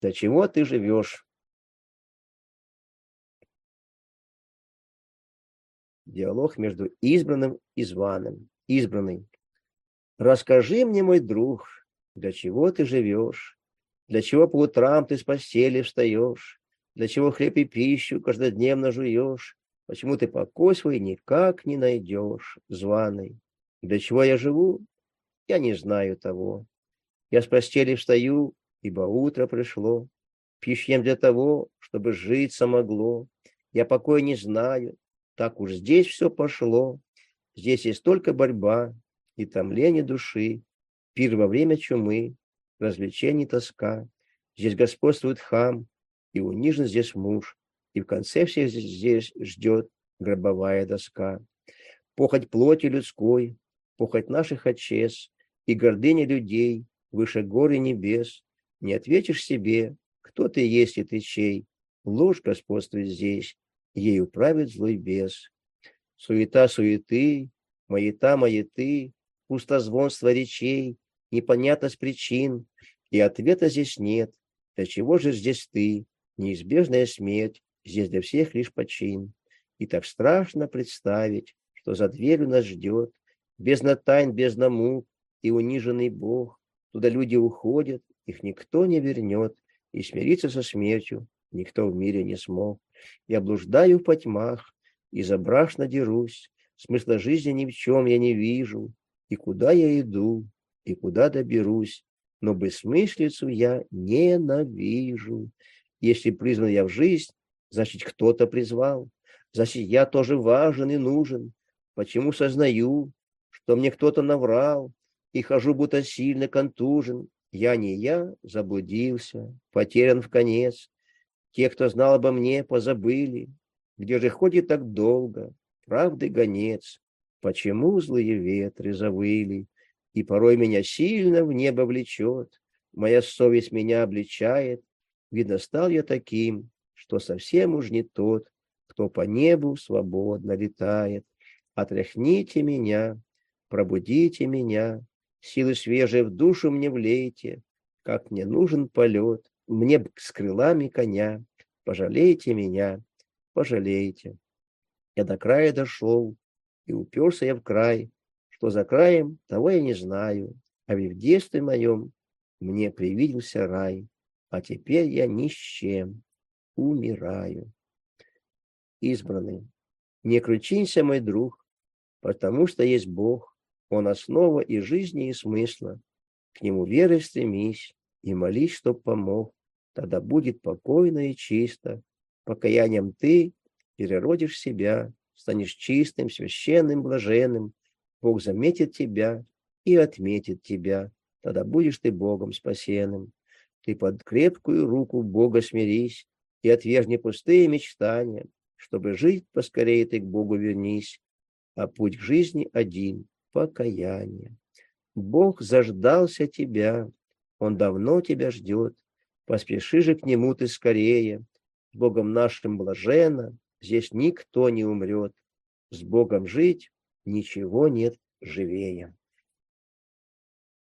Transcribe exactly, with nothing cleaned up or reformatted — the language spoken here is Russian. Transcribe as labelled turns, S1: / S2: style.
S1: Для чего ты живешь? Диалог между избранным и званым. Избранный. Расскажи мне, мой друг, для чего ты живешь? Для чего по утрам ты с постели встаешь? Для чего хлеб и пищу каждодневно жуешь? Почему ты покой свой никак не найдешь, званый? Для чего я живу? Я не знаю того. Я с постели встаю, ибо утро пришло. Пищу ем для того, чтобы житься могло. Я покоя не знаю, так уж здесь все пошло. Здесь есть только борьба и томление души, пир во время чумы, развлечений тоска. Здесь господствует хам, и унижен здесь муж, и в конце всех здесь ждет гробовая доска. Похоть плоти людской, похоть наших отчес, и гордыня людей выше гор и небес. Не ответишь себе, кто ты есть и ты чей. Ложь господствует здесь, ею правит злой бес. Суета суеты, маята маяты, пустозвонство речей, непонятность причин, и ответа здесь нет. Для чего же здесь ты? Неизбежная смерть, здесь для всех лишь почин. И так страшно представить, что за дверью нас ждет бездна тайн, бездна мук и униженный Бог. Туда люди уходят, их никто не вернет, и смириться со смертью никто в мире не смог. Я блуждаю в потьмах, и забрашно дерусь, смысла жизни ни в чем я не вижу, и куда я иду, и куда доберусь, но бессмыслицу я ненавижу. Если призван я в жизнь, значит, кто-то призвал, значит, я тоже важен и нужен. Почему сознаю, что мне кто-то наврал, и хожу будто сильно контужен? Я не я, заблудился, потерян в конец. Те, кто знал обо мне, позабыли. Где же ходит так долго правды гонец? Почему злые ветры завыли? И порой меня сильно в небо влечет. Моя совесть меня обличает. Видно, стал я таким, что совсем уж не тот, кто по небу свободно летает. Отряхните меня, пробудите меня, силы свежие в душу мне влейте, как мне нужен полет, мне с крылами коня. Пожалейте меня, пожалейте. Я до края дошел, и уперся я в край. Что за краем, того я не знаю. А ведь в детстве моем мне привиделся рай. А теперь я ни с чем, умираю. Избранный. Не кручинься, мой друг, потому что есть Бог. Он основа и жизни, и смысла. К нему верой стремись и молись, чтоб помог. Тогда будет покойно и чисто. Покаянием ты переродишь себя, станешь чистым, священным, блаженным. Бог заметит тебя и отметит тебя. Тогда будешь ты Богом спасенным. Ты под крепкую руку Бога смирись и отвергни пустые мечтания. Чтобы жить поскорее, ты к Богу вернись. А путь к жизни один — покаяние. Бог заждался тебя, Он давно тебя ждет. Поспеши же к Нему ты скорее. С Богом нашим блаженно, здесь никто не умрет. С Богом жить ничего нет живее.